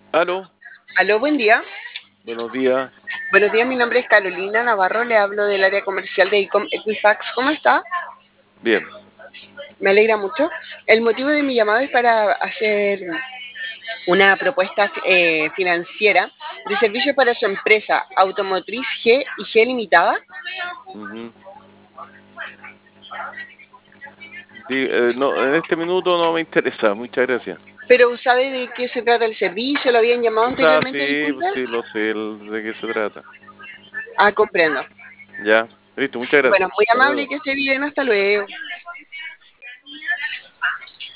Aló, Aló, buen día. buenos días. Buenos días, mi nombre es Carolina Navarro, le hablo del área comercial de Ecom Equifax. ¿Cómo está? Bien. Me alegra mucho. El motivo de mi llamado es para hacer una propuesta financiera de servicio para su empresa Automotriz G y G Limitada, Ujú. No, en este minuto no me interesa, muchas gracias. pero ¿sabe de qué se trata el servicio? ¿Lo habían llamado O sea, anteriormente, sí, disculpe? sí lo sé de qué se trata. Ah, comprendo. Ya, listo, muchas Bueno, gracias. muy Hasta amable y luego. que esté bien. Hasta luego.